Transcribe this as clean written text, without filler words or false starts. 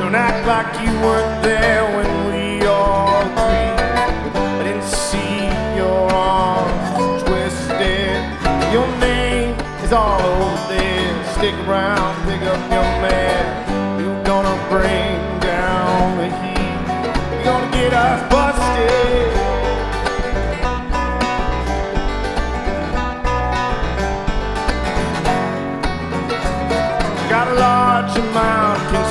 Don't act like you weren't there when we all agreed. I didn't see your arms twisted. Your name is all over there. Stick around, pick up your man. You're gonna bring down the heat. You're gonna get us busted. Got a large amount of